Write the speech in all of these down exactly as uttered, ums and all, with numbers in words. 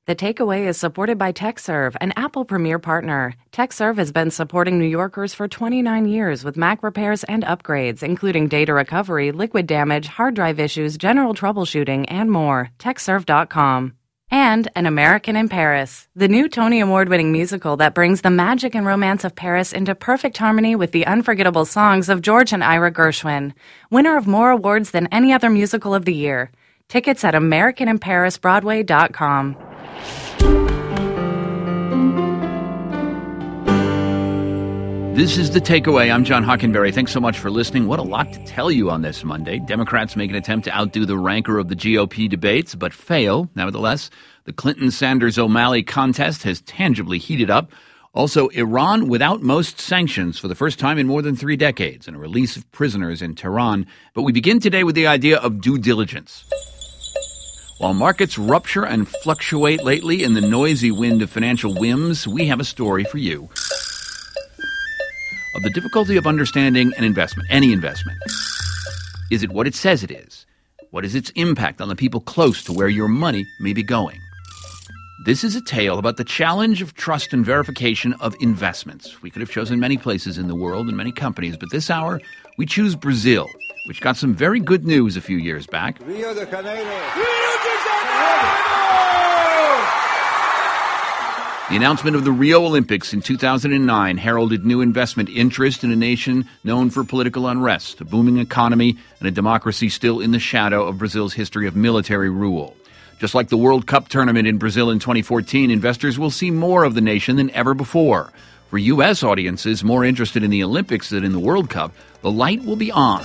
The Takeaway is supported by TechServe, an Apple Premier partner. TechServe has been supporting New Yorkers for twenty-nine years with Mac repairs and upgrades, including data recovery, liquid damage, hard drive issues, general troubleshooting, and more. TechServe dot com. And An American in Paris, the new Tony Award-winning musical that brings the magic and romance of Paris into perfect harmony with the unforgettable songs of George and Ira Gershwin. Winner of more awards than any other musical of the year. Tickets at American in Paris Broadway dot com. This is The Takeaway. I'm John Hockenberry. Thanks so much for listening. What a lot to tell you on this Monday. Democrats make an attempt to outdo the rancor of the G O P debates, but fail. Nevertheless, the Clinton-Sanders-O'Malley contest has tangibly heated up. Also, Iran without most sanctions for the first time in more than three decades, and a release of prisoners in Tehran. But we begin today with the idea of due diligence. While markets rupture and fluctuate lately in the noisy wind of financial whims, we have a story for you of the difficulty of understanding an investment, any investment. Is it what it says it is? What is its impact on the people close to where your money may be going? This is a tale about the challenge of trust and verification of investments. We could have chosen many places in the world and many companies, but this hour we choose Brazil, which got some very good news a few years back. Rio de Janeiro. Rio de Janeiro! The announcement of the Rio Olympics in two thousand nine heralded new investment interest in a nation known for political unrest, a booming economy, and a democracy still in the shadow of Brazil's history of military rule. Just like the World Cup tournament in Brazil in twenty fourteen, investors will see more of the nation than ever before. For U S audiences more interested in the Olympics than in the World Cup, the light will be on.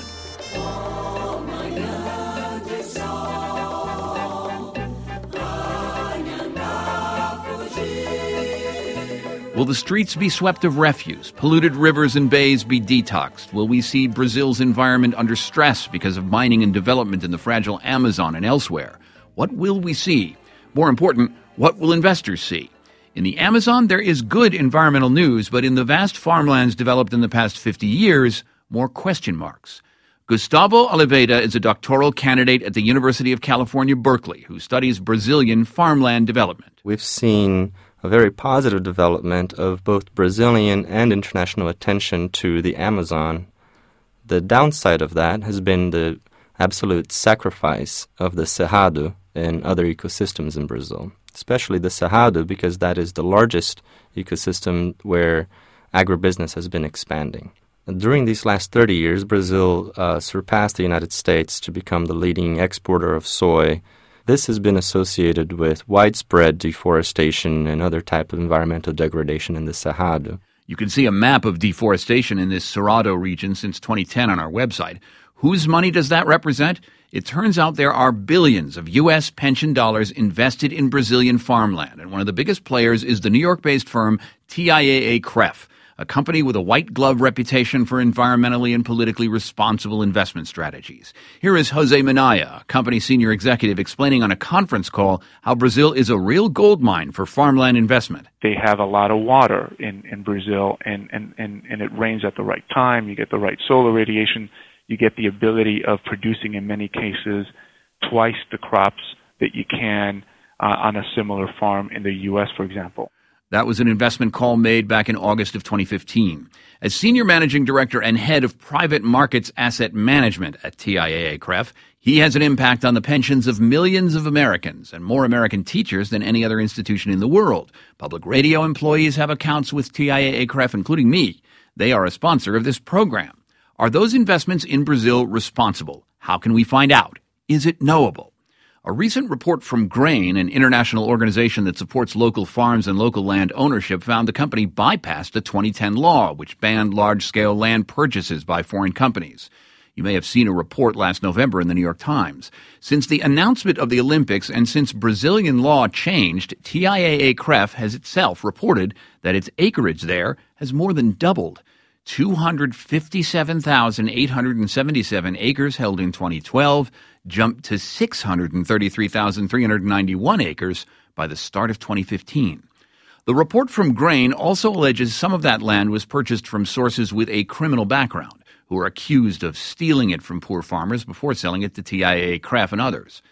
Will the streets be swept of refuse? Polluted rivers and bays be detoxed? Will we see Brazil's environment under stress because of mining and development in the fragile Amazon and elsewhere? What will we see? More important, what will investors see? In the Amazon, there is good environmental news, but in the vast farmlands developed in the past fifty years, more question marks. Gustavo Oliveira is a doctoral candidate at the University of California, Berkeley, who studies Brazilian farmland development. We've seen a very positive development of both Brazilian and international attention to the Amazon. The downside of that has been the absolute sacrifice of the Cerrado and other ecosystems in Brazil, especially the Cerrado, because that is the largest ecosystem where agribusiness has been expanding. During these last thirty years, Brazil uh, surpassed the United States to become the leading exporter of soy. This has been associated with widespread deforestation and other type of environmental degradation in the Cerrado. You can see a map of deforestation in this Cerrado region since twenty ten on our website. Whose money does that represent? It turns out there are billions of U S pension dollars invested in Brazilian farmland, and one of the biggest players is the New York-based firm T I A A C R E F, a company with a white-glove reputation for environmentally and politically responsible investment strategies. Here is Jose Minaya, a company senior executive, explaining on a conference call how Brazil is a real gold mine for farmland investment. They have a lot of water in, in Brazil, and, and, and, and it rains at the right time. You get the right solar radiation. You get the ability of producing, in many cases, twice the crops that you can uh, on a similar farm in the U S, for example. That was an investment call made back in August of twenty fifteen. As Senior Managing Director and Head of Private Markets Asset Management at T I A A C R E F, he has an impact on the pensions of millions of Americans and more American teachers than any other institution in the world. Public radio employees have accounts with T I A A C R E F, including me. They are a sponsor of this program. Are those investments in Brazil responsible? How can we find out? Is it knowable? A recent report from Grain, an international organization that supports local farms and local land ownership, found the company bypassed a twenty ten law which banned large-scale land purchases by foreign companies. You may have seen a report last November in the New York Times. Since the announcement of the Olympics and since Brazilian law changed, T I A A C R E F has itself reported that its acreage there has more than doubled. two hundred fifty-seven thousand eight hundred seventy-seven acres held in twenty twelve jumped to six hundred thirty-three thousand three hundred ninety-one acres by the start of twenty fifteen. The report from Grain also alleges some of that land was purchased from sources with a criminal background, who are accused of stealing it from poor farmers before selling it to T I A A C R E F and others.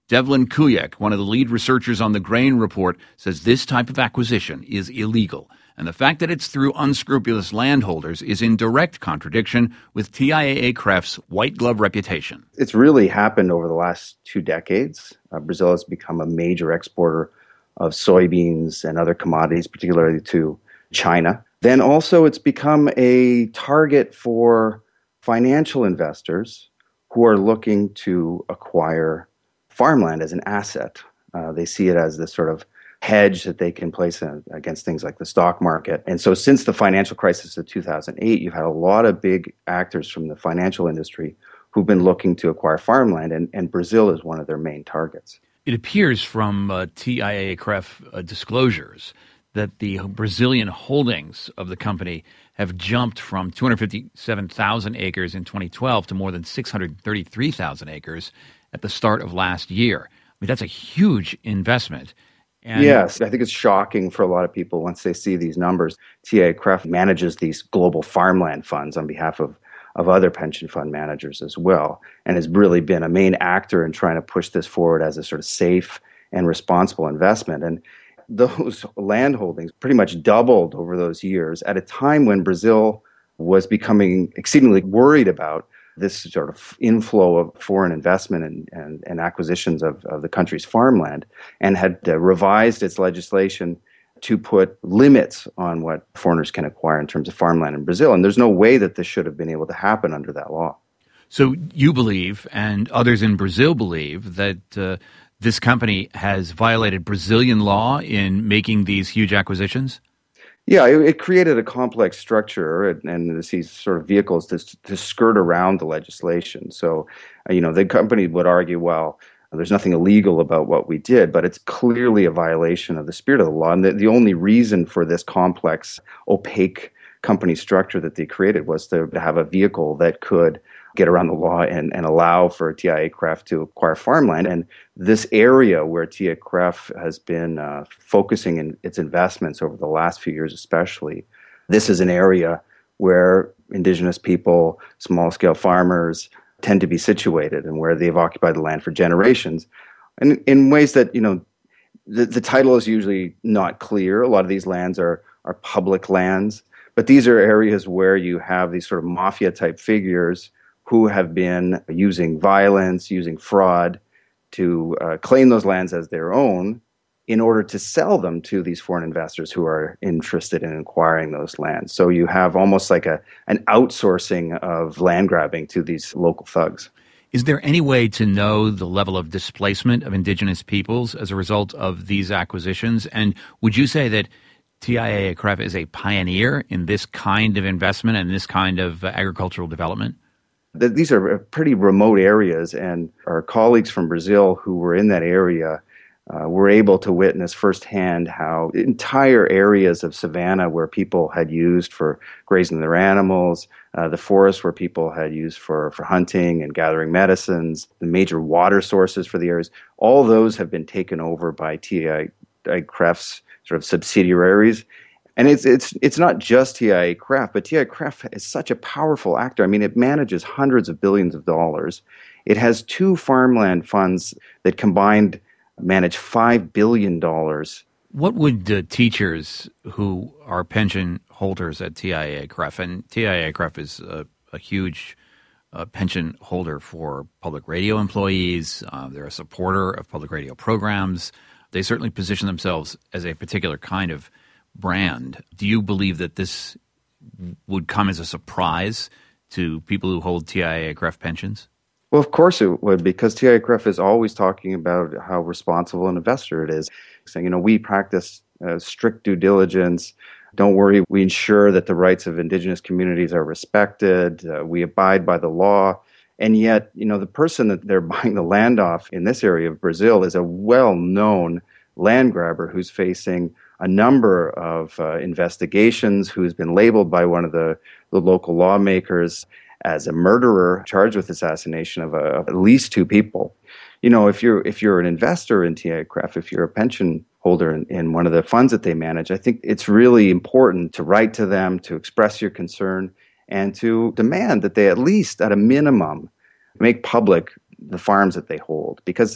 Devlin Kuyek, one of the lead researchers on the Grain Report, says this type of acquisition is illegal, and the fact that it's through unscrupulous landholders is in direct contradiction with T I A A C R E F's white glove reputation. It's really happened over the last two decades. Uh, Brazil has become a major exporter of soybeans and other commodities, particularly to China. Then also it's become a target for financial investors who are looking to acquire farmland as an asset. Uh, they see it as this sort of hedge that they can place in, against things like the stock market. And so since the financial crisis of two thousand eight, you've had a lot of big actors from the financial industry who've been looking to acquire farmland, and, and Brazil is one of their main targets. It appears from uh, T I A A C R E F uh, disclosures that the Brazilian holdings of the company have jumped from two hundred fifty-seven thousand acres in twenty twelve to more than six hundred thirty-three thousand acres at the start of last year. I mean, that's a huge investment. And yes, I think it's shocking for a lot of people once they see these numbers. T I A A C R E F manages these global farmland funds on behalf of, of other pension fund managers as well, and has really been a main actor in trying to push this forward as a sort of safe and responsible investment. And those land holdings pretty much doubled over those years at a time when Brazil was becoming exceedingly worried about this sort of inflow of foreign investment and, and, and acquisitions of, of the country's farmland, and had uh, revised its legislation to put limits on what foreigners can acquire in terms of farmland in Brazil. And there's no way that this should have been able to happen under that law. So you believe, and others in Brazil believe, that uh, this company has violated Brazilian law in making these huge acquisitions? Yeah, it, it created a complex structure and, and these sort of vehicles to, to skirt around the legislation. So, uh, you know, the company would argue, well, there's nothing illegal about what we did, but it's clearly a violation of the spirit of the law. And the, the only reason for this complex, opaque company structure that they created was to, to have a vehicle that could get around the law and, and allow for T I A A C R E F to acquire farmland. And this area where T I A A C R E F has been uh, focusing in its investments over the last few years especially, this is an area where indigenous people, small-scale farmers tend to be situated, and where they've occupied the land for generations. And in ways that, you know, the, the title is usually not clear. A lot of these lands are, are public lands, but these are areas where you have these sort of mafia-type figures who have been using violence, using fraud to uh, claim those lands as their own in order to sell them to these foreign investors who are interested in acquiring those lands. So you have almost like a an outsourcing of land grabbing to these local thugs. Is there any way to know the level of displacement of indigenous peoples as a result of these acquisitions? And would you say that T I A A C R E F is a pioneer in this kind of investment and this kind of uh, agricultural development? These are pretty remote areas, and our colleagues from Brazil who were in that area uh, were able to witness firsthand how entire areas of savanna where people had used for grazing their animals, uh, the forests where people had used for, for hunting and gathering medicines, the major water sources for the areas, all those have been taken over by T I A A C R E F's sort of subsidiaries. And it's it's it's not just T I A A C R E F, but T I A A C R E F is such a powerful actor. I mean, it manages hundreds of billions of dollars. It has two farmland funds that combined manage five billion dollars. What would uh, teachers who are pension holders at T I A A C R E F, and T I A A C R E F is a, a huge uh, pension holder for public radio employees. Uh, they're a supporter of public radio programs. They certainly position themselves as a particular kind of brand. Do you believe that this would come as a surprise to people who hold T I A A C R E F pensions? Well, of course it would, because T I A A C R E F is always talking about how responsible an investor it is. Saying, you know, we practice uh, strict due diligence. Don't worry, we ensure that the rights of indigenous communities are respected. Uh, we abide by the law. And yet, you know, the person that they're buying the land off in this area of Brazil is a well-known land grabber who's facing a number of uh, investigations, who's been labeled by one of the, the local lawmakers as a murderer, charged with assassination of, a, of at least two people. You know, if you're if you're an investor in T I A A C R E F, if you're a pension holder in, in one of the funds that they manage, I think it's really important to write to them, to express your concern, and to demand that they at least, at a minimum, make public the farms that they hold. Because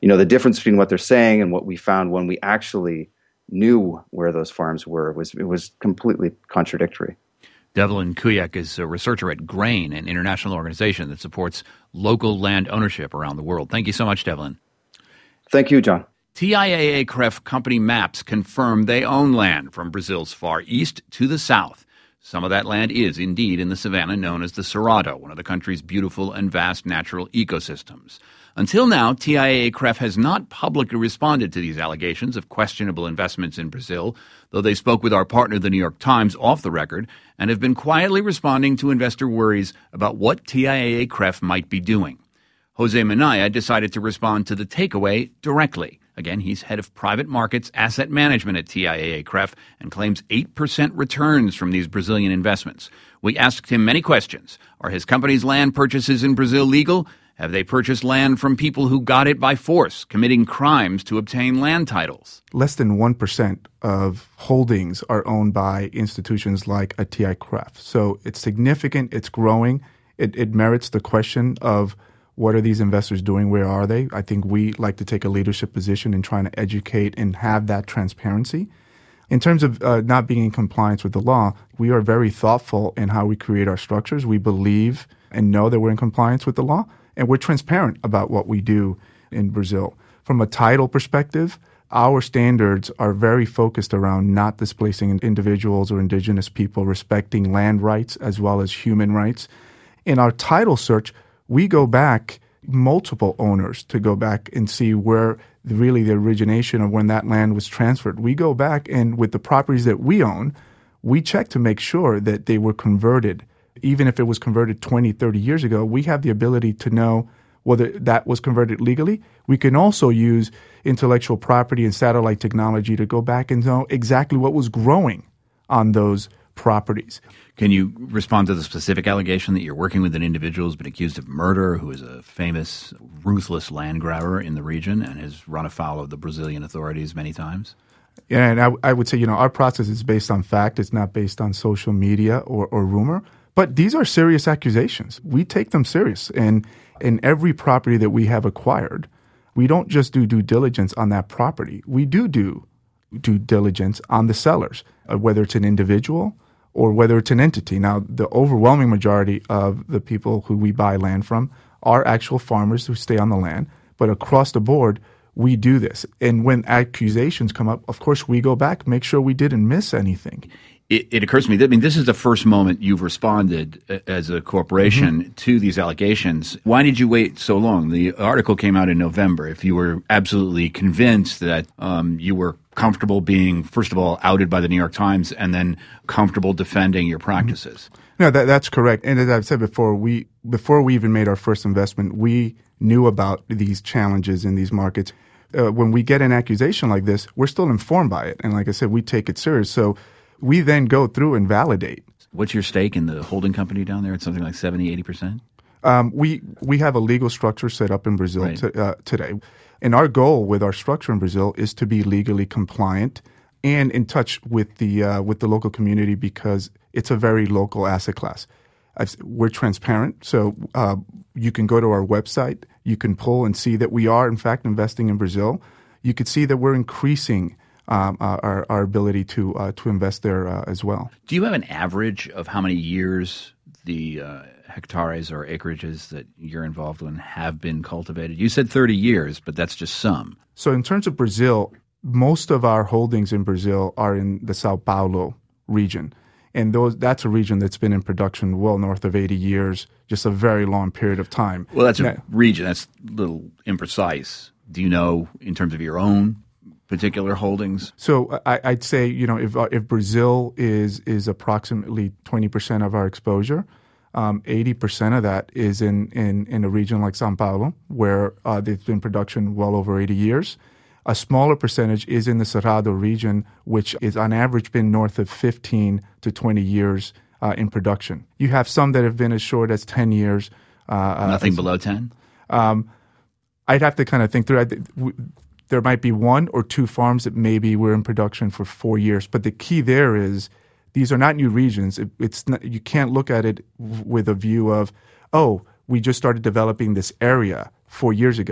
you know, the difference between what they're saying and what we found when we actually knew where those farms were was it was completely contradictory. Devlin Kuyak is a researcher at GRAIN, an international organization that supports local land ownership around the world. Thank you so much, Devlin. Thank you, John. T I A A C R E F company maps confirm they own land from Brazil's far east to the south. Some of that land is indeed in the savanna known as the Cerrado, one of the country's beautiful and vast natural ecosystems. Until now, T I A A C R E F has not publicly responded to these allegations of questionable investments in Brazil, though they spoke with our partner, the New York Times, off the record, and have been quietly responding to investor worries about what T I A A C R E F might be doing. Jose Minaya decided to respond to the takeaway directly. Again, he's head of private markets asset management at T I A A C R E F and claims eight percent returns from these Brazilian investments. We asked him many questions. Are his company's land purchases in Brazil legal? Have they purchased land from people who got it by force, committing crimes to obtain land titles? Less than one percent of holdings are owned by institutions like a T I A A C R E F. So it's significant, it's growing. It, it merits the question of what are these investors doing? Where are they? I think we like to take a leadership position in trying to educate and have that transparency. In terms of uh, not being in compliance with the law, we are very thoughtful in how we create our structures. We believe and know that we're in compliance with the law, and we're transparent about what we do in Brazil. From a title perspective, our standards are very focused around not displacing individuals or indigenous people, respecting land rights as well as human rights. In our title search, we go back multiple owners to go back and see where really the origination of when that land was transferred. We go back and with the properties that we own, we check to make sure that they were converted. Even if it was converted twenty, thirty years ago, we have the ability to know whether that was converted legally. We can also use intellectual property and satellite technology to go back and know exactly what was growing on those properties. Can you respond to the specific allegation that you're working with an individual who's been accused of murder, who is a famous, ruthless land grabber in the region and has run afoul of the Brazilian authorities many times? Yeah, and I, I would say, you know, our process is based on fact. It's not based on social media or, or rumor. But these are serious accusations. We take them serious. And in every property that we have acquired, we don't just do due diligence on that property. We do do due diligence on the sellers, uh, whether it's an individual or whether it's an entity. Now, the overwhelming majority of the people who we buy land from are actual farmers who stay on the land. But across the board, we do this. And when accusations come up, of course, we go back, make sure we didn't miss anything. It, it occurs to me that, I mean, this is the first moment you've responded uh, as a corporation mm-hmm. to these allegations. Why did you wait so long? The article came out in November. If you were absolutely convinced that um, you were comfortable being, first of all, outed by the New York Times and then comfortable defending your practices. No, that, that's correct. And as I've said before, we before we even made our first investment, we knew about these challenges in these markets. Uh, when we get an accusation like this, we're still informed by it. And like I said, we take it serious. So we then go through and validate. What's your stake in the holding company down there? It's something like seventy, eighty percent? Um, we, we have a legal structure set up in Brazil right. to, uh, today. And our goal with our structure in Brazil is to be legally compliant and in touch with the uh, with the local community because it's a very local asset class. I've, we're transparent, so uh, you can go to our website. You can pull and see that we are, in fact, investing in Brazil. You could see that we're increasing um, our, our ability to uh, to invest there uh, as well. Do you have an average of how many years the uh, hectares or acreages that you're involved in have been cultivated? You said thirty years, but that's just some. So in terms of Brazil, most of our holdings in Brazil are in the Sao Paulo region. And those that's a region that's been in production well north of eighty years, just a very long period of time. Well, that's a now, region. That's a little imprecise. Do you know in terms of your own particular holdings? So I, I'd say, you know, if uh, if Brazil is is approximately twenty percent of our exposure, um, eighty percent of that is in, in, in a region like Sao Paulo, where uh, they've been in production well over eighty years. A smaller percentage is in the Cerrado region, which is on average been north of fifteen to twenty years uh, in production. You have some that have been as short as ten years. Uh, Nothing as, below ten? Um, I'd have to kind of think through it. There might be one or two farms that maybe were in production for four years. But the key there is these are not new regions. It, it's not, you can't look at it w- with a view of, oh, we just started developing this area four years ago.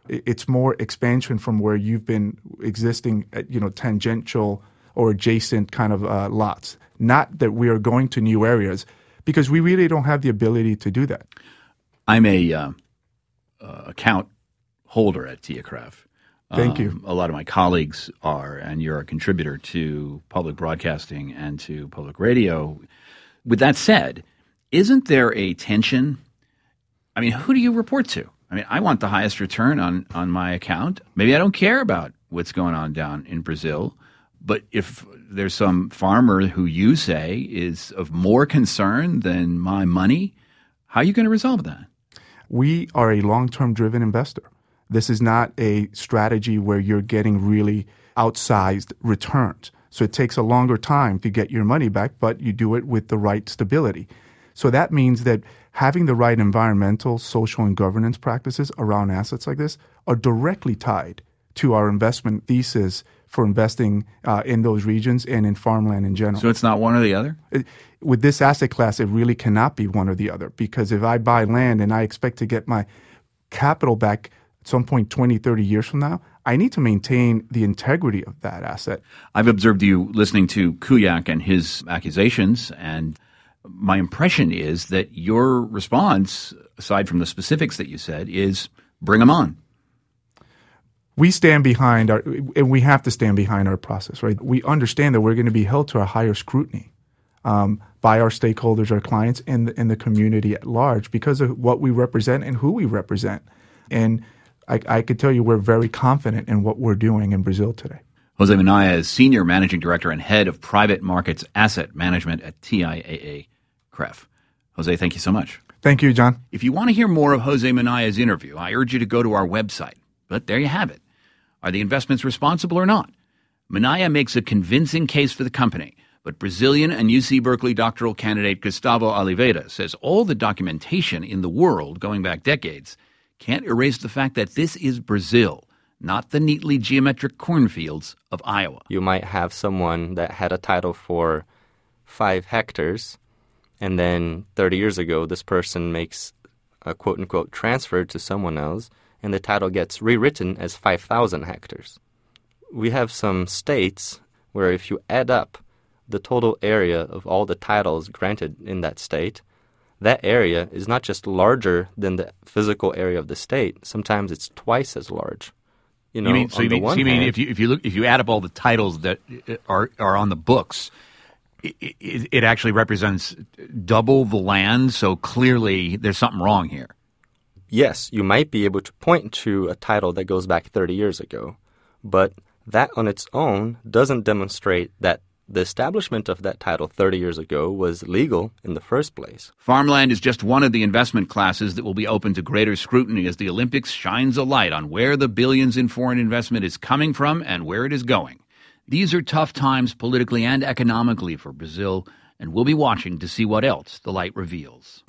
It's more expansion from where you've been existing at, you know, tangential or adjacent kind of uh, lots. Not that we are going to new areas, because we really don't have the ability to do that. I'm a uh, uh, account holder at TIAA-CREF. Thank um, you. A lot of my colleagues are, and you're a contributor to public broadcasting and to public radio. With that said, isn't there a tension? I mean, who do you report to? I mean, I want the highest return on, on my account. Maybe I don't care about what's going on down in Brazil. But if there's some farmer who you say is of more concern than my money, how are you going to resolve that? We are a long-term driven investor. This is not a strategy where you're getting really outsized returns. So it takes a longer time to get your money back, but you do it with the right stability. So that means that having the right environmental, social, and governance practices around assets like this are directly tied to our investment thesis for investing uh, in those regions and in farmland in general. So it's not one or the other? It, with this asset class, it really cannot be one or the other, because if I buy land and I expect to get my capital back at some point twenty, thirty years from now, I need to maintain the integrity of that asset. I've observed you listening to Kuyak and his accusations, and my impression is that your response, aside from the specifics that you said, is bring them on. We stand behind our, and we have to stand behind our process, right? We understand that we're going to be held to a higher scrutiny um, by our stakeholders, our clients, and the, and the community at large because of what we represent and who we represent. And I, I could tell you we're very confident in what we're doing in Brazil today. Jose Minaya is Senior Managing Director and Head of Private Markets Asset Management at T I A A-CREF. Jose, thank you so much. Thank you, John. If you want to hear more of Jose Minaya's interview, I urge you to go to our website. But there you have it. Are the investments responsible or not? Minaya makes a convincing case for the company, but Brazilian and U C Berkeley doctoral candidate Gustavo Oliveira says all the documentation in the world going back decades can't erase the fact that this is Brazil, not the neatly geometric cornfields of Iowa. You might have someone that had a title for five hectares, and then thirty years ago, this person makes a quote-unquote transfer to someone else, and the title gets rewritten as five thousand hectares. We have some states where if you add up the total area of all the titles granted in that state, that area is not just larger than the physical area of the state. Sometimes it's twice as large. You know, you mean, so on you the mean, one so you mean hand, if you if you look if you add up all the titles that are are on the books, it, it, it actually represents double the land. So clearly, there's something wrong here. yes, you might be able to point to a title that goes back thirty years ago, but that on its own doesn't demonstrate that the establishment of that title thirty years ago was legal in the first place. Farmland is just one of the investment classes that will be open to greater scrutiny as the Olympics shines a light on where the billions in foreign investment is coming from and where it is going. These are tough times politically and economically for Brazil, and we'll be watching to see what else the light reveals.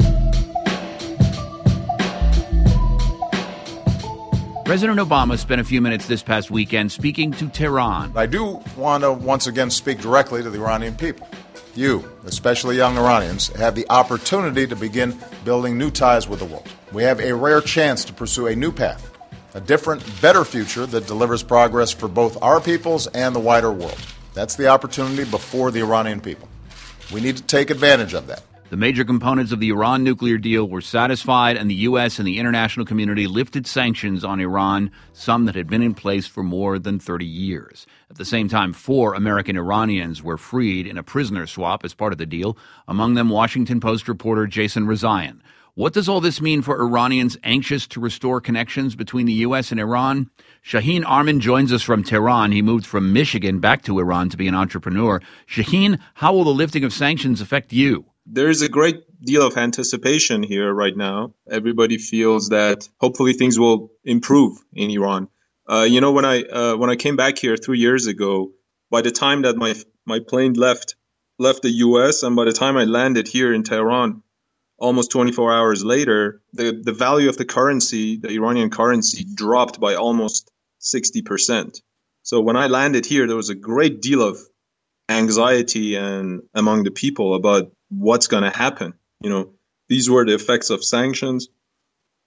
President Obama spent a few minutes this past weekend speaking to Tehran. I do want to once again speak directly to the Iranian people. You, especially young Iranians, have the opportunity to begin building new ties with the world. We have a rare chance to pursue a new path, a different, better future that delivers progress for both our peoples and the wider world. That's the opportunity before the Iranian people. We need to take advantage of that. The major components of the Iran nuclear deal were satisfied, and the U S and the international community lifted sanctions on Iran, some that had been in place for more than thirty years. At the same time, four American Iranians were freed in a prisoner swap as part of the deal, among them Washington Post reporter Jason Rezaian. What does all this mean for Iranians anxious to restore connections between the U S and Iran? Shaheen Arman joins us from Tehran. He moved from Michigan back to Iran to be an entrepreneur. Shaheen, how will the lifting of sanctions affect you? There's a great deal of anticipation here right now. Everybody feels that hopefully things will improve in Iran. Uh, you know, when I uh, when I came back here three years ago, by the time that my my plane left left the U S and by the time I landed here in Tehran, almost twenty-four hours later, the, the value of the currency, the Iranian currency, dropped by almost sixty percent. So when I landed here, there was a great deal of anxiety and among the people about what's going to happen. You know, these were the effects of sanctions.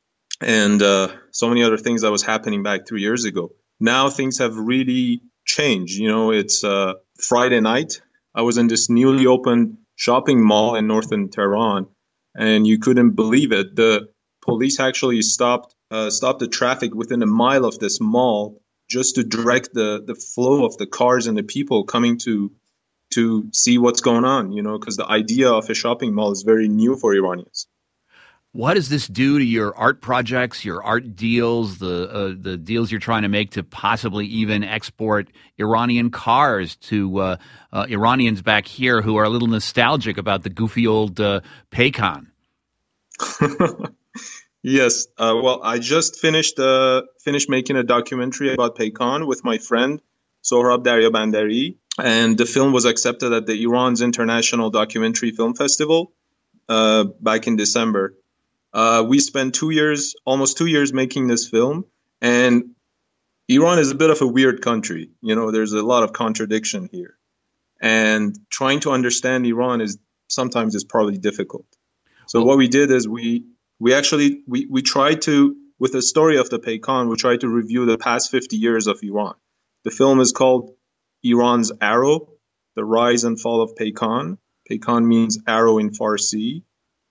and uh, so many other things that was happening back three years ago. Now things have really changed. You know, it's uh, Friday night. I was in this newly opened shopping mall in northern Tehran, and you couldn't believe it. The police actually stopped uh, stopped the traffic within a mile of this mall just to direct the, the flow of the cars and the people coming to to see what's going on, you know, because the idea of a shopping mall is very new for Iranians. What does this do to your art projects, your art deals, the uh, the deals you're trying to make to possibly even export Iranian cars to uh, uh, Iranians back here who are a little nostalgic about the goofy old uh, Paycon? Yes. Uh, well, I just finished uh, finished making a documentary about Paycon with my friend Sohrab Daryabandari, and the film was accepted at the Iran's International Documentary Film Festival uh, back in December. Uh, we spent two years, almost two years making this film, and Iran is a bit of a weird country. You know, there's a lot of contradiction here, and trying to understand Iran is sometimes is probably difficult. So well, what we did is we we actually we we tried to, with the story of the Paycon, we tried to review the past fifty years of Iran. The film is called Iran's Arrow: The Rise and Fall of Paycon. Paycon means arrow in Farsi.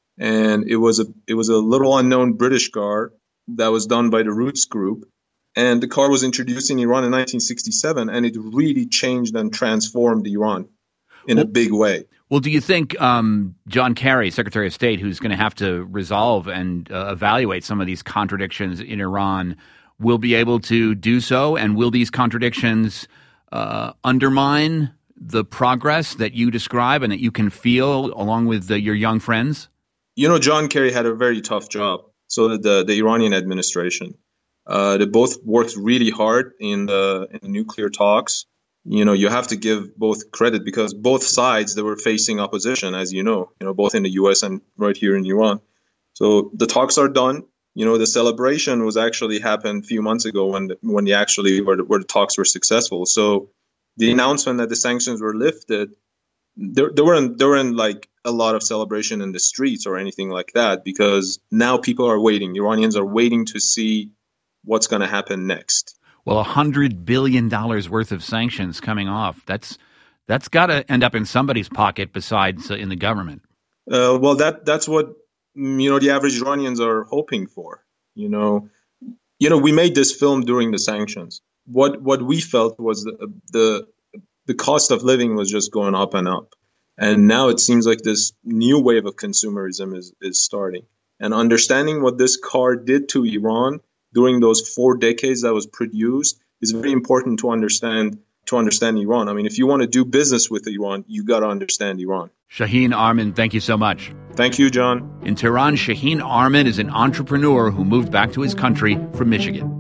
And it was a it was a little unknown British car that was done by the Roots Group. And the car was introduced in Iran in nineteen sixty-seven, and it really changed and transformed Iran in well, a big way. Well, do you think um, John Kerry, Secretary of State, who's going to have to resolve and uh, evaluate some of these contradictions in Iran, will be able to do so? And will these contradictions uh, undermine the progress that you describe and that you can feel along with the, your young friends? You know, John Kerry had a very tough job. So did the, the Iranian administration. Uh, they both worked really hard in the, in the nuclear talks. You know, you have to give both credit because both sides, they were facing opposition, as you know, you know, both in the U S and right here in Iran. So the talks are done. You know, the celebration was actually happened a few months ago when the, when the actually where the, where the talks were successful. So the announcement that the sanctions were lifted, there, there weren't there weren't like a lot of celebration in the streets or anything like that, because now people are waiting. Iranians are waiting to see what's going to happen next. Well, one hundred billion dollars worth of sanctions coming off. That's that's got to end up in somebody's pocket besides uh, in the government. Uh, well, that that's what, you know, the average Iranians are hoping for. You know, you know, we made this film during the sanctions. What what we felt was the the, the cost of living was just going up and up. And now it seems like this new wave of consumerism is, is starting. And understanding what this car did to Iran during those four decades that was produced is very important to understand to understand Iran. I mean, if you want to do business with Iran, you got to understand Iran. Shaheen Arman, thank you so much. Thank you, John. In Tehran, Shaheen Arman is an entrepreneur who moved back to his country from Michigan.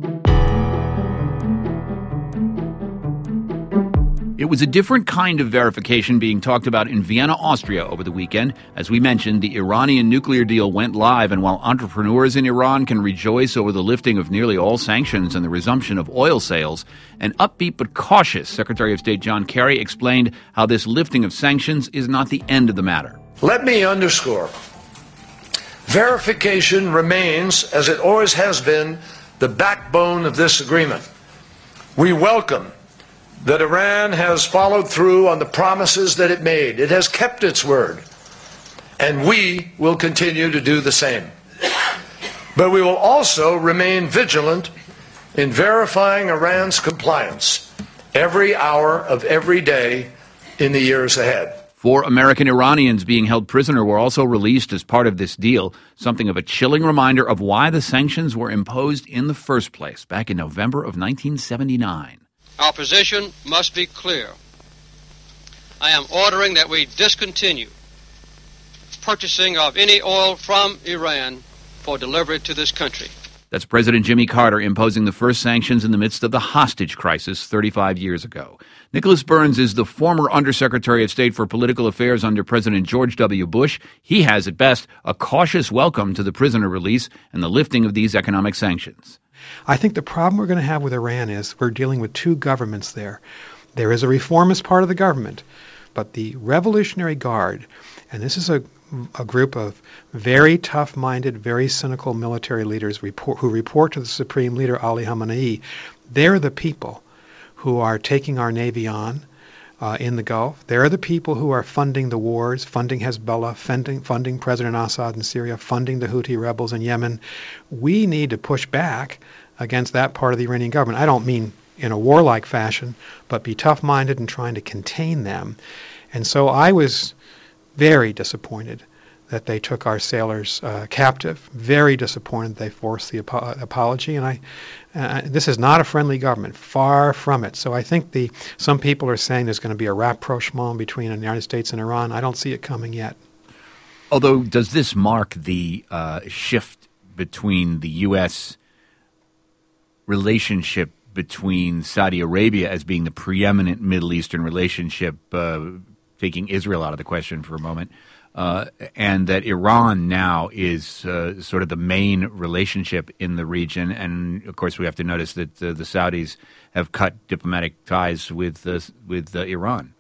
It was a different kind of verification being talked about in Vienna, Austria over the weekend. As we mentioned, the Iranian nuclear deal went live, and while entrepreneurs in Iran can rejoice over the lifting of nearly all sanctions and the resumption of oil sales, an upbeat but cautious Secretary of State John Kerry explained how this lifting of sanctions is not the end of the matter. Let me underscore. Verification remains, as it always has been, the backbone of this agreement. We welcome that Iran has followed through on the promises that it made. It has kept its word, and we will continue to do the same. But we will also remain vigilant in verifying Iran's compliance every hour of every day in the years ahead. Four American Iranians being held prisoner were also released as part of this deal, something of a chilling reminder of why the sanctions were imposed in the first place back in November of nineteen seventy-nine. Our position must be clear. I am ordering that we discontinue purchasing of any oil from Iran for delivery to this country. That's President Jimmy Carter imposing the first sanctions in the midst of the hostage crisis thirty-five years ago. Nicholas Burns is the former Undersecretary of State for Political Affairs under President George W. Bush. He has, at best, a cautious welcome to the prisoner release and the lifting of these economic sanctions. I think the problem we're going to have with Iran is we're dealing with two governments there. There is a reformist part of the government but the Revolutionary Guard, and this is a, a group of very tough-minded, very cynical military leaders report, who report to the Supreme Leader, Ali Khamenei, they're the people who are taking our Navy on uh, in the Gulf. They're the people who are funding the wars, funding Hezbollah, funding, funding President Assad in Syria, funding the Houthi rebels in Yemen. We need to push back against that part of the Iranian government. I don't mean in a warlike fashion, but be tough-minded and trying to contain them. And so I was very disappointed that they took our sailors uh, captive, very disappointed they forced the apo- apology. And I, uh, this is not a friendly government, far from it. So I think the some people are saying there's going to be a rapprochement between the United States and Iran. I don't see it coming yet. Although, does this mark the uh, shift between the U S relationship between Saudi Arabia as being the preeminent Middle Eastern relationship, uh, taking Israel out of the question for a moment, uh, and that Iran now is uh, sort of the main relationship in the region? And, of course, we have to notice that uh, the Saudis have cut diplomatic ties with uh, with uh, Iran.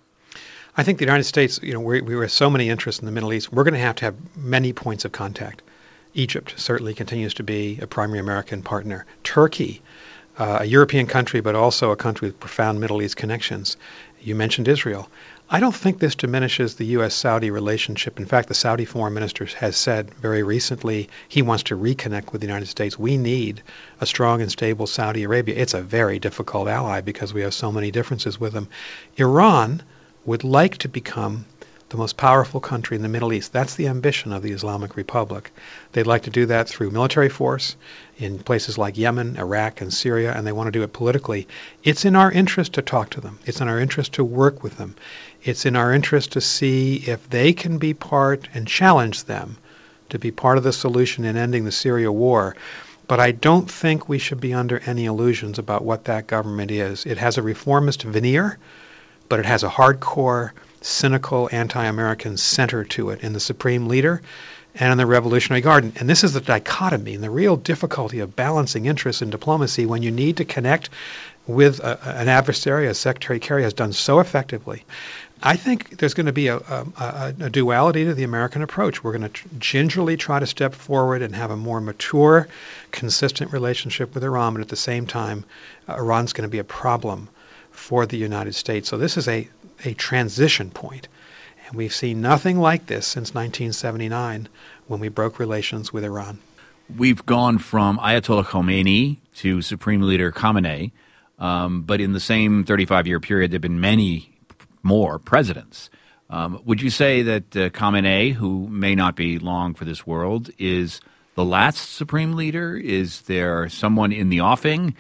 I think the United States, you know, we, we have so many interests in the Middle East, we're going to have to have many points of contact. Egypt certainly continues to be a primary American partner. Turkey, uh, a European country, but also a country with profound Middle East connections. You mentioned Israel. I don't think this diminishes the U S Saudi relationship. In fact, the Saudi foreign minister has said very recently he wants to reconnect with the United States. We need a strong and stable Saudi Arabia. It's a very difficult ally because we have so many differences with them. Iran would like to become the most powerful country in the Middle East. That's the ambition of the Islamic Republic. They'd like to do that through military force in places like Yemen, Iraq, and Syria, and they want to do it politically. It's in our interest to talk to them. It's in our interest to work with them. It's in our interest to see if they can be part and challenge them to be part of the solution in ending the Syria war. But I don't think we should be under any illusions about what that government is. It has a reformist veneer, but it has a hardcore, cynical, anti-American center to it in the Supreme Leader and in the Revolutionary Guard. And this is the dichotomy and the real difficulty of balancing interests in diplomacy when you need to connect with a, an adversary, as Secretary Kerry has done so effectively. I think there's going to be a, a, a duality to the American approach. We're going to tr- gingerly try to step forward and have a more mature, consistent relationship with Iran, but at the same time, uh, Iran's going to be a problem for the United States. So this is a, a transition point. And we've seen nothing like this since nineteen seventy-nine when we broke relations with Iran. We've gone from Ayatollah Khomeini to Supreme Leader Khamenei, um, but in the same thirty-five-year period, there have been many more presidents. Um, would you say that uh, Khamenei, who may not be long for this world, is the last Supreme Leader? Is there someone in the offing?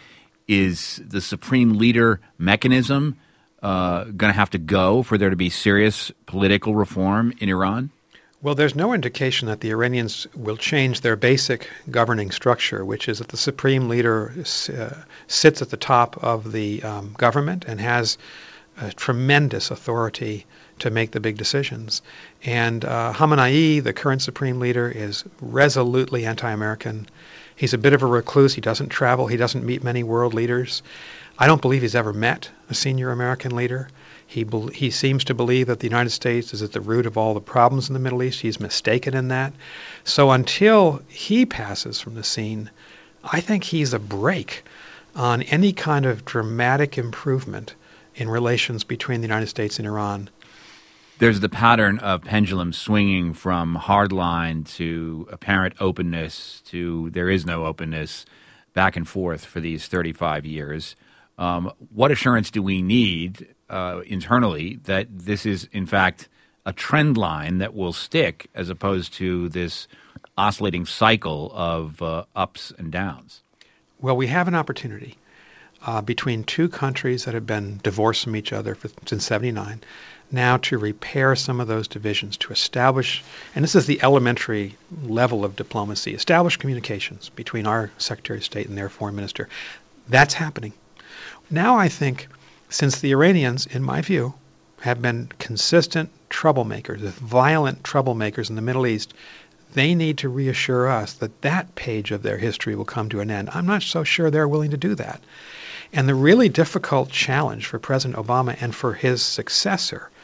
Is the Supreme Leader mechanism uh, going to have to go for there to be serious political reform in Iran? Well, there's no indication that the Iranians will change their basic governing structure, which is that the Supreme Leader uh, sits at the top of the um, government and has a tremendous authority to make the big decisions. And uh, Khamenei, the current Supreme Leader, is resolutely anti-American. He's a bit of a recluse. He doesn't travel. He doesn't meet many world leaders. I don't believe he's ever met a senior American leader. He be- he seems to believe that the United States is at the root of all the problems in the Middle East. He's mistaken in that. So until he passes from the scene, I think he's a brake on any kind of dramatic improvement in relations between the United States and Iran. There's the pattern of pendulum swinging from hardline to apparent openness to there is no openness, back and forth for these thirty-five years. Um, what assurance do we need uh, internally that this is, in fact, a trend line that will stick as opposed to this oscillating cycle of uh, ups and downs? Well, we have an opportunity uh, between two countries that have been divorced from each other for, since seventy-nine, now to repair some of those divisions, to establish, and this is the elementary level of diplomacy, establish communications between our Secretary of State and their foreign minister. That's happening. Now I think, since the Iranians, in my view, have been consistent troublemakers, violent troublemakers in the Middle East, they need to reassure us that that page of their history will come to an end. I'm not so sure they're willing to do that. And the really difficult challenge for President Obama and for his successor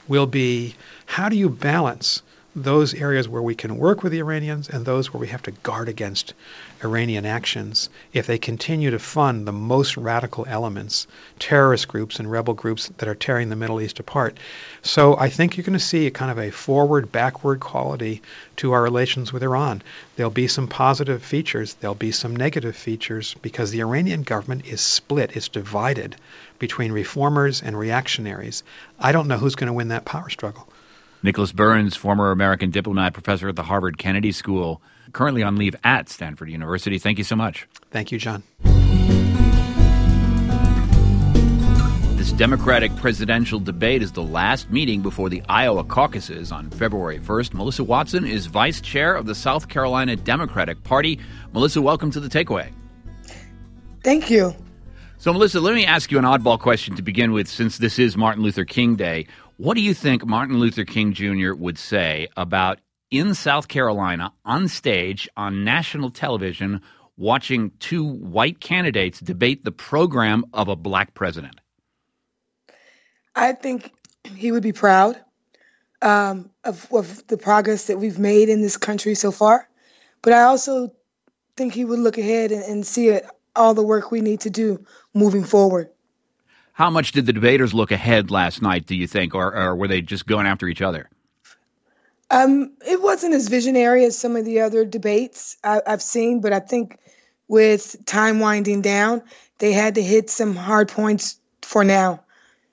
will be, how do you balance those areas where we can work with the Iranians and those where we have to guard against Iranian actions if they continue to fund the most radical elements, terrorist groups and rebel groups that are tearing the Middle East apart. So I think you're going to see a kind of a forward-backward quality to our relations with Iran. There'll be some positive features. There'll be some negative features because the Iranian government is split. It's divided between reformers and reactionaries. I don't know who's going to win that power struggle. Nicholas Burns, former American diplomat, professor at the Harvard Kennedy School, currently on leave at Stanford University. Thank you so much. Thank you, John. This Democratic presidential debate is the last meeting before the Iowa caucuses on February first. Melissa Watson is vice chair of the South Carolina Democratic Party. Melissa, welcome to The Takeaway. Thank you. So, Melissa, let me ask you an oddball question to begin with, since this is Martin Luther King Day. What do you think Martin Luther King Junior would say about in South Carolina, on stage, on national television, watching two white candidates debate the program of a black president? I think he would be proud um, of, of the progress that we've made in this country so far. But I also think he would look ahead and, and see it, all the work we need to do moving forward. How much did the debaters look ahead last night, do you think, or, or were they just going after each other? Um, it wasn't as visionary as some of the other debates I, I've seen, but I think with time winding down, they had to hit some hard points for now.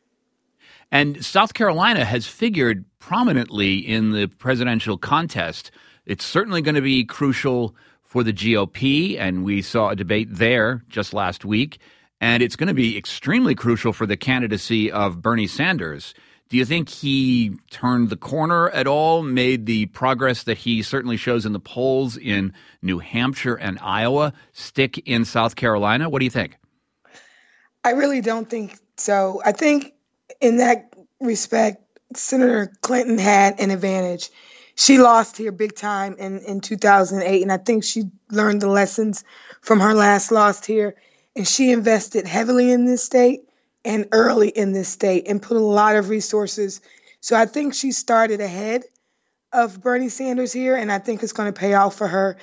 And South Carolina has figured prominently in the presidential contest. It's certainly going to be crucial for the G O P, and we saw a debate there just last week. And it's going to be extremely crucial for the candidacy of Bernie Sanders. Do you think he turned the corner at all, made the progress that he certainly shows in the polls in New Hampshire and Iowa stick in South Carolina? What do you think? I really don't think so. I think in that respect, Senator Clinton had an advantage. She lost here big time in, in two thousand eight, and I think she learned the lessons from her last loss here. And she invested heavily in this state and early in this state and put a lot of resources. So I think she started ahead of Bernie Sanders here, and I think it's going to pay off for her.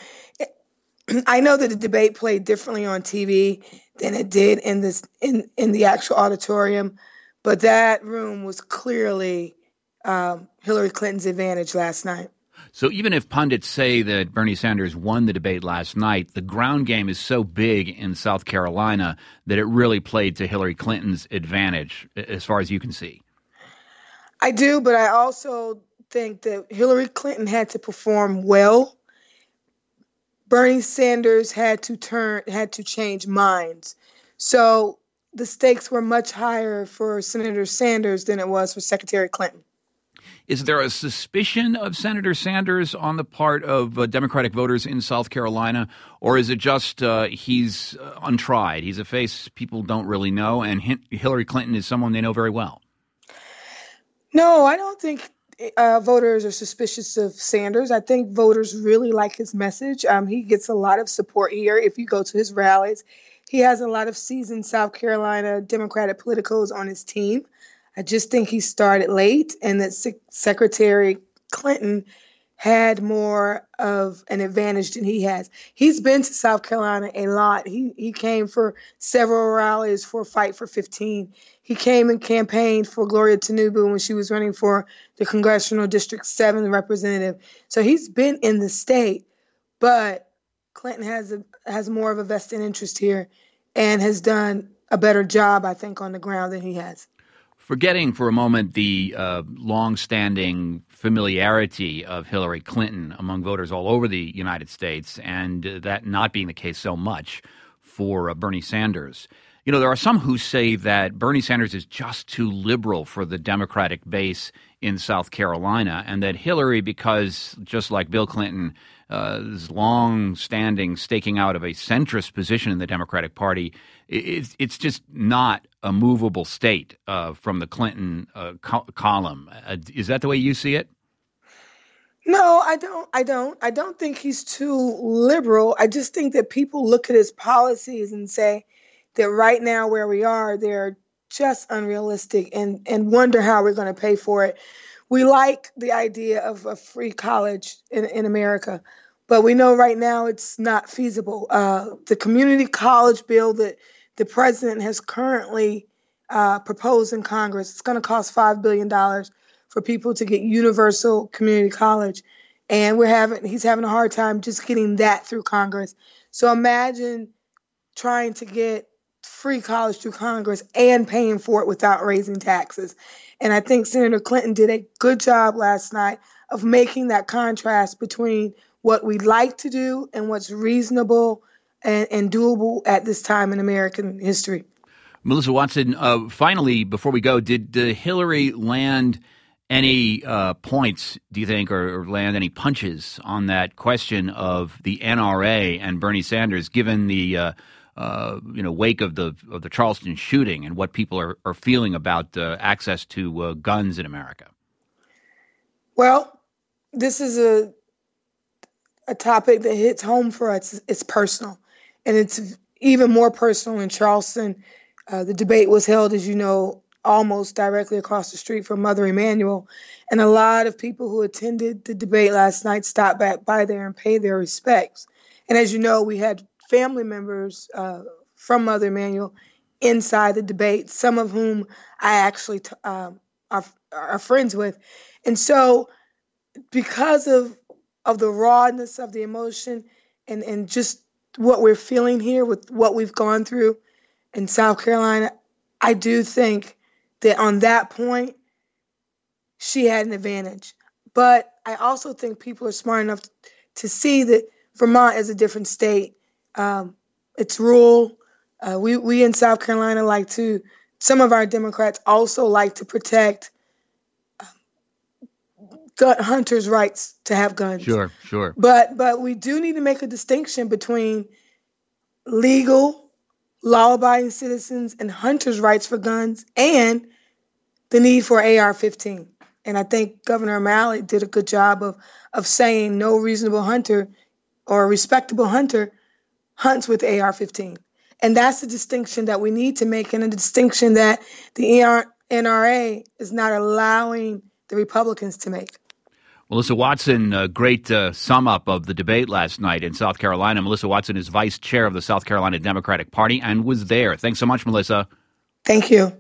I know that the debate played differently on T V than it did in this in, in the actual auditorium, but that room was clearly um, Hillary Clinton's advantage last night. So even if pundits say that Bernie Sanders won the debate last night, the ground game is so big in South Carolina that it really played to Hillary Clinton's advantage, as far as you can see. I do, but I also think that Hillary Clinton had to perform well. Bernie Sanders had to turn, had to change minds. So the stakes were much higher for Senator Sanders than it was for Secretary Clinton. Is there a suspicion of Senator Sanders on the part of uh, Democratic voters in South Carolina, or is it just uh, he's uh, untried? He's a face people don't really know, and H- Hillary Clinton is someone they know very well? No, I don't think uh, voters are suspicious of Sanders. I think voters really like his message. Um, he gets a lot of support here. If you go to his rallies, he has a lot of seasoned South Carolina Democratic politicos on his team. I just think he started late, and that Se- Secretary Clinton had more of an advantage than he has. He's been to South Carolina a lot. He he came for several rallies for Fight for fifteen. He came and campaigned for Gloria Tinubu when she was running for the Congressional District seven representative. So he's been in the state, but Clinton has a, has more of a vested interest here and has done a better job, I think, on the ground than he has. Forgetting for a moment the uh, long-standing familiarity of Hillary Clinton among voters all over the United States, and uh, that not being the case so much for uh, Bernie Sanders. You know, there are some who say that Bernie Sanders is just too liberal for the Democratic base in South Carolina, and that Hillary, because just like Bill Clinton, uh, is long-standing staking out of a centrist position in the Democratic Party, it's, it's just not a movable state uh, from the Clinton uh, co- column. Uh, is that the way you see it? No, I don't. I don't. I don't think he's too liberal. I just think that people look at his policies and say that right now where we are, there are just unrealistic, and, and wonder how we're going to pay for it. We like the idea of a free college in, in America, but we know right now it's not feasible. Uh, the community college bill that the president has currently uh, proposed in Congress, it's going to cost five billion dollars for people to get universal community college. And we're having he's having a hard time just getting that through Congress. So imagine trying to get free college through Congress and paying for it without raising taxes. And I think Senator Clinton did a good job last night of making that contrast between what we'd like to do and what's reasonable and, and doable at this time in American history. Melissa Watson, uh, finally, before we go, did uh, Hillary land any uh, points, do you think, or, or land any punches on that question of the N R A and Bernie Sanders, given the uh, uh, you know wake of the of the Charleston shooting and what people are, are feeling about uh, access to uh, guns in America? Well, this is a a topic that hits home for us. It's personal, and it's even more personal in Charleston. Uh, the debate was held, as you know, almost directly across the street from Mother Emanuel. And a lot of people who attended the debate last night stopped back by there and paid their respects. And as you know, we had family members uh, from Mother Emanuel inside the debate, some of whom I actually t- um, are, are friends with. And so because of of the rawness of the emotion and, and just what we're feeling here with what we've gone through in South Carolina, I do think that on that point, she had an advantage. But I also think people are smart enough to see that Vermont is a different state. Um, it's rural. Uh, we, we in South Carolina like to, some of our Democrats also like to protect gun hunters' rights to have guns. Sure, sure. But but we do need to make a distinction between legal, law-abiding citizens and hunters' rights for guns and the need for A R fifteen. And I think Governor O'Malley did a good job of of saying no reasonable hunter or a respectable hunter hunts with A R fifteen. And that's the distinction that we need to make, and a distinction that the N R A is not allowing the Republicans to make. Melissa Watson, a great uh, sum up of the debate last night in South Carolina. Melissa Watson is vice chair of the South Carolina Democratic Party and was there. Thanks so much, Melissa. Thank you.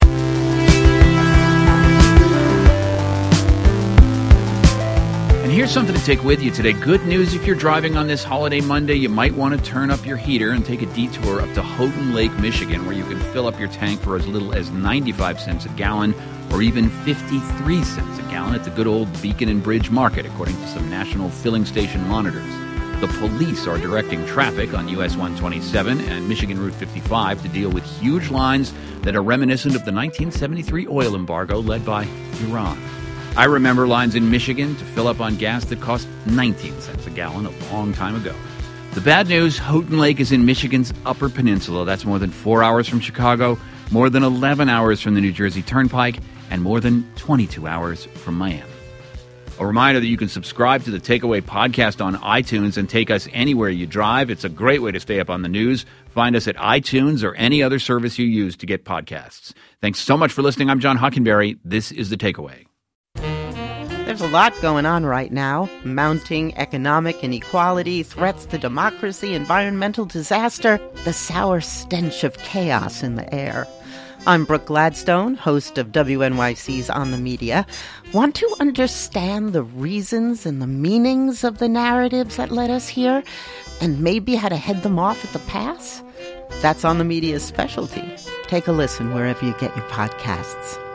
And here's something to take with you today. Good news if you're driving on this holiday Monday. You might want to turn up your heater and take a detour up to Houghton Lake, Michigan, where you can fill up your tank for as little as ninety-five cents a gallon or even fifty-three cents a gallon at the good old Beacon and Bridge Market, according to some national filling station monitors. The police are directing traffic on U S one twenty-seven and Michigan Route fifty-five to deal with huge lines that are reminiscent of the nineteen seventy-three oil embargo led by Iran. I remember lines in Michigan to fill up on gas that cost nineteen cents a gallon a long time ago. The bad news, Houghton Lake is in Michigan's Upper Peninsula. That's more than four hours from Chicago, more than eleven hours from the New Jersey Turnpike, and more than twenty-two hours from Miami. A reminder that you can subscribe to the Takeaway podcast on iTunes and take us anywhere you drive. It's a great way to stay up on the news. Find us at iTunes or any other service you use to get podcasts. Thanks so much for listening. I'm John Hockenberry. This is The Takeaway. There's a lot going on right now. Mounting economic inequality, threats to democracy, environmental disaster, the sour stench of chaos in the air. I'm Brooke Gladstone, host of W N Y C's On the Media. Want to understand the reasons and the meanings of the narratives that led us here, and maybe how to head them off at the pass? That's On the Media's specialty. Take a listen wherever you get your podcasts.